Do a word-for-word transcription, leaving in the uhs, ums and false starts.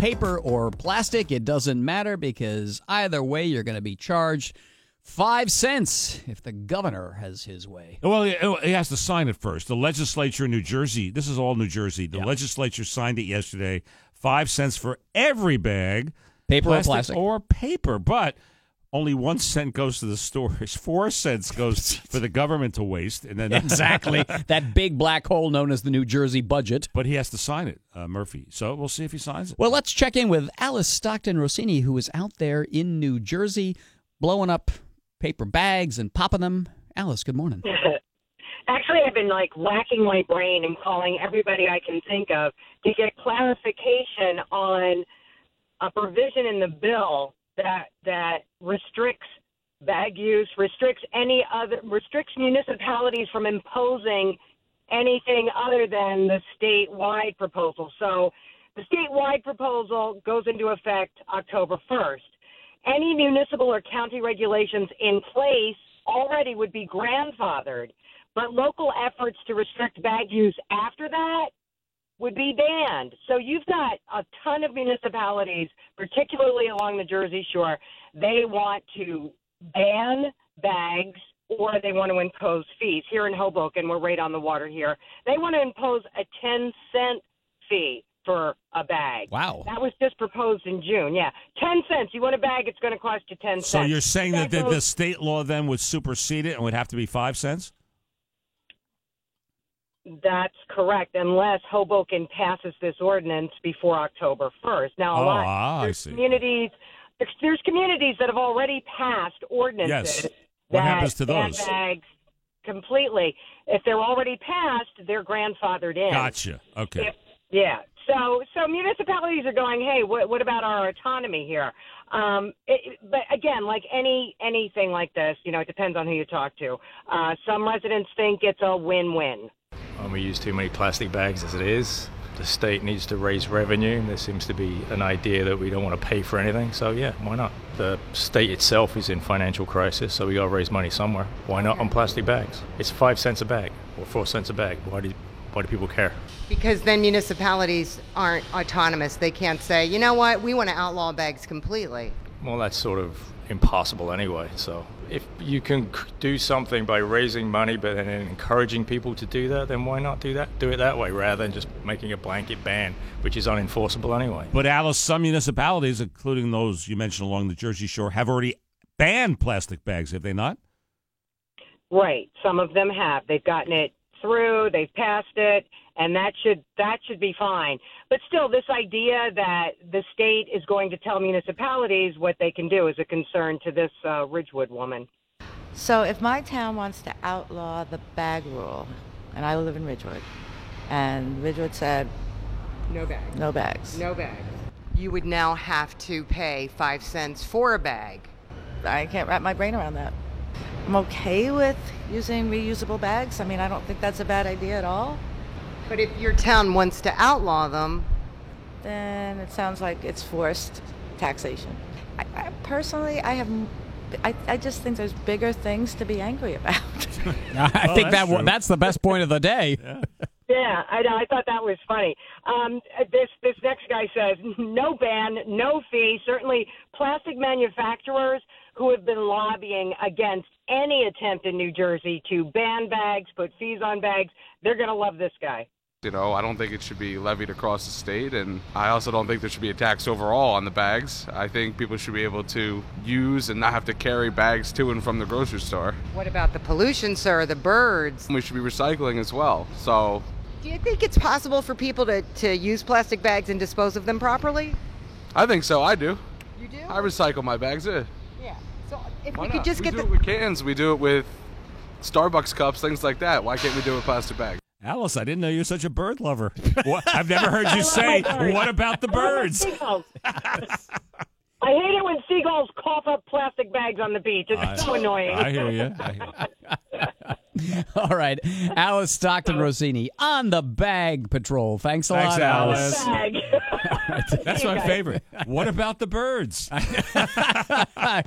paper or plastic, it doesn't matter because either way you're going to be charged five cents if the governor has his way. Well, he has to sign it first. The legislature in New Jersey, this is all New Jersey, the yeah. legislature signed it yesterday, five cents for every bag. Paper plastic or plastic? Or paper, but only one cent goes to the stores. Four cents goes for the government to waste. And then exactly. That big black hole known as the New Jersey budget. But he has to sign it, uh, Murphy. So we'll see if he signs it. Well, let's check in with Alice Stockton Rossini, who is out there in New Jersey blowing up paper bags and popping them. Alice, good morning. Actually, I've been like racking my brain and calling everybody I can think of to get clarification on a provision in the bill that that restricts bag use, restricts any other, restricts municipalities from imposing anything other than the statewide proposal. So the statewide proposal goes into effect October first. Any municipal or county regulations in place already would be grandfathered, but local efforts to restrict bag use after that would be banned. So you've got a ton of municipalities, particularly along the Jersey Shore, they want to ban bags or they want to impose fees. Here in Hoboken, we're right on the water here, they want to impose a ten cent fee for a bag. Wow. That was just proposed in June. Yeah. ten cents. You want a bag, it's going to cost you ten cents. So you're saying that, that that the, the state law then would supersede it and would have to be five cents? That's correct, unless Hoboken passes this ordinance before October first. Now, a Oh, lot, ah, I there's see. communities, there's, there's communities that have already passed ordinances Yes. What that happens to ban those? bags completely. If they're already passed, they're grandfathered in. Gotcha. Okay. If, yeah. So, so municipalities are going, hey, what, what about our autonomy here? Um, it, but again, like any anything like this, you know, it depends on who you talk to. Uh, some residents think it's a win-win. Um, we use too many plastic bags as it is. The state needs to raise revenue. There seems to be an idea that we don't want to pay for anything. So, yeah, why not? The state itself is in financial crisis, so we got to raise money somewhere. Why not on plastic bags? It's five cents a bag or four cents a bag. Why do, why do people care? Because then municipalities aren't autonomous. They can't say, you know what, we want to outlaw bags completely. Well, that's sort of impossible anyway. So if you can do something by raising money but then encouraging people to do that, then why not do that? Do it that way rather than just making a blanket ban, which is unenforceable anyway. But Alice, some municipalities, including those you mentioned along the Jersey Shore, have already banned plastic bags, have they not? Right. Some of them have. They've gotten it through, they've passed it, and that should that should be fine. But still, this idea that the state is going to tell municipalities what they can do is a concern to this uh, Ridgewood woman. So if my town wants to outlaw the bag rule, and I live in Ridgewood, and Ridgewood said, No bags. no bags. No bags. You would now have to pay five cents for a bag. I can't wrap my brain around that. I'm okay with using reusable bags. I mean, I don't think that's a bad idea at all. But if your town wants to outlaw them, Then it sounds like it's forced taxation. I, I, personally, I have, I, I just think there's bigger things to be angry about. I Oh, think that's that true. that's the best point of the day. Yeah. Yeah, I, I thought that was funny. Um, this this next guy says, no ban, no fee. Certainly plastic manufacturers who have been lobbying against any attempt in New Jersey to ban bags, put fees on bags, they're going to love this guy. You know, I don't think it should be levied across the state, and I also don't think there should be a tax overall on the bags. I think people should be able to use and not have to carry bags to and from the grocery store. what about the pollution, sir, the birds? We should be recycling as well. So, Do you think it's possible for people to, to use plastic bags and dispose of them properly? I think so. I do. You do? I recycle my bags. Yeah. Yeah. So if Why we could not? just we get do the... it with cans. We do it with Starbucks cups, things like that. Why can't we do it with plastic bags? Alice, I didn't know you're such a bird lover. What? I've never heard you say, what about the birds? Seagulls. I hate it when seagulls cough up plastic bags on the beach. It's I- so annoying. I hear you. I hear you. All right. Alice Stockton Rossini on the Bag Patrol. Thanks a Thanks, lot, Alice. Bag. That's my favorite. What about the birds?